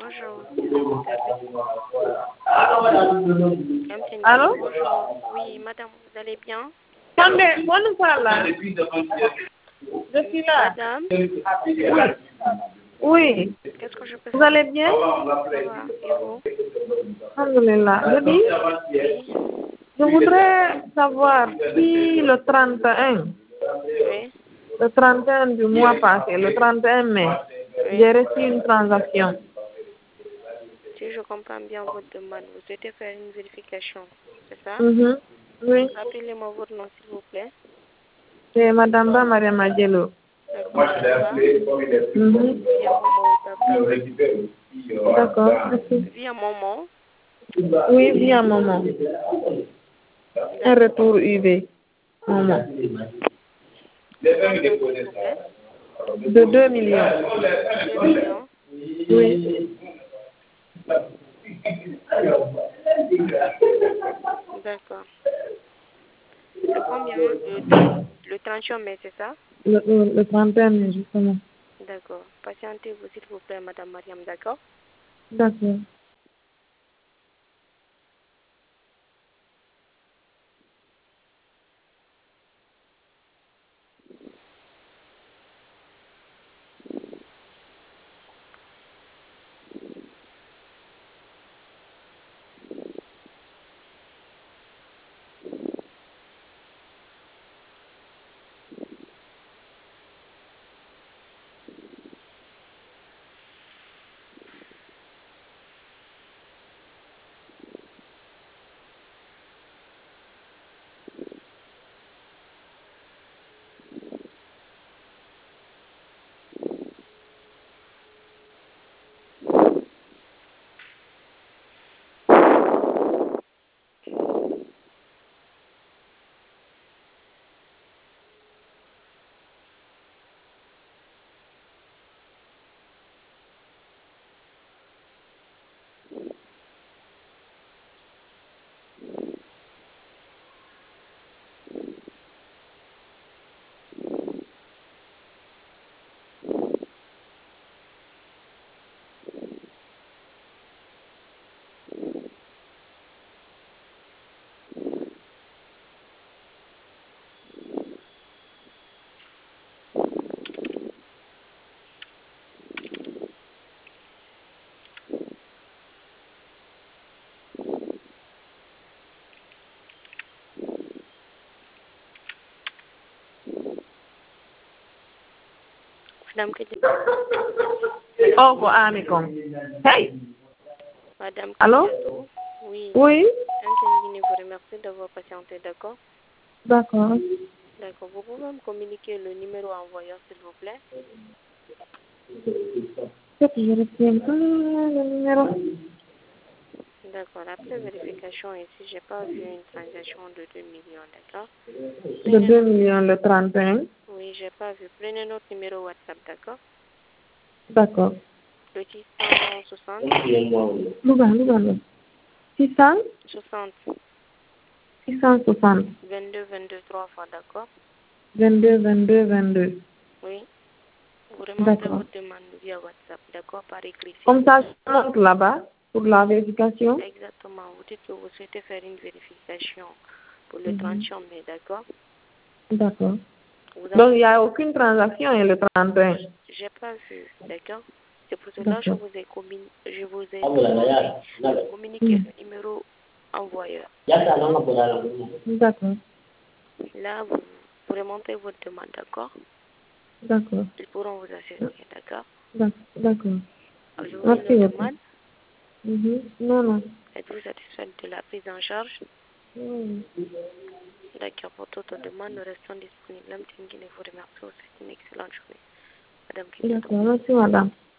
bonjour, qu'est-ce que vous avez? Allô? Bonjour, oui, madame, vous allez bien? On nous parle là. Je suis là. Madame, Oui. qu'est-ce que je peux Vous faire? allez bien? Ça va, et vous? Alhamdulillah. Je dis, Oui, je voudrais savoir si le 31, oui, le 31 du mois passé, le 31 mai, j'ai oui. reçu une transaction. Si je comprends bien votre demande, vous souhaitez faire une vérification, c'est ça? Mhm. Oui. Rappelez-moi votre nom, s'il vous plaît. C'est Madame Ba Mariam Adjelo. D'accord, Bamba, Mhm. via Momo ou Tata. D'accord. Merci. Via Momo, Oui, via maman. Un d'accord. retour UV. Maman. C'est combien, s'il vous plaît? De 2 millions. 2 millions. Oui. D'accord. C'est combien? Le 31 mai, c'est ça? Le 31 mai, justement. D'accord. Patientez-vous, s'il vous plaît, Madame Mariam, d'accord? D'accord. Madame Kedi- Oh, ko amikom. Hey! Madame Allô? Kadiatou, oui. Oui? Anthony vous remercie d'avoir patienté, d'accord? D'accord. D'accord. Vous pouvez me communiquer le numéro envoyeur, s'il vous plaît? C'est que je retiens pas le numéro. D'accord. Après vérification ici, j'ai pas vu une transaction de 2 millions, d'accord? De Prenez 2 notre... millions le 31. Oui, j'ai pas vu. Prenez notre numéro WhatsApp, d'accord? D'accord. Le 660 Louga. 600, 60 660, 22 3 fois, d'accord? 22. Oui. Vous remontez D'accord. votre demande via WhatsApp, d'accord? Par écrit, s'il Comme vous ça, plaît. je monte là-bas pour la vérification. Exactement. Vous dites que vous souhaitez faire une vérification pour le Mhm. 30 mai, d'accord? D'accord. Vous Donc, il n'y envoyez... a aucune transaction et le 31. J'ai pas vu, d'accord? C'est pour cela que D'accord. je vous ai demandé de communiquer Mhm. le numéro envoyeur. D'accord. Là, vous remontez votre demande, d'accord? D'accord. Ils pourront vous assister, d'accord? D'accord. Je vous lis Merci le beaucoup. demande. Non. Êtes-vous satisfait de la prise en charge? Mhm. D'accord, pour toute demande, nous restons disponibles. Madame Tingine vous remercie. C'est une excellente journée. Madame Kadiatou. D'accord. Merci, madame.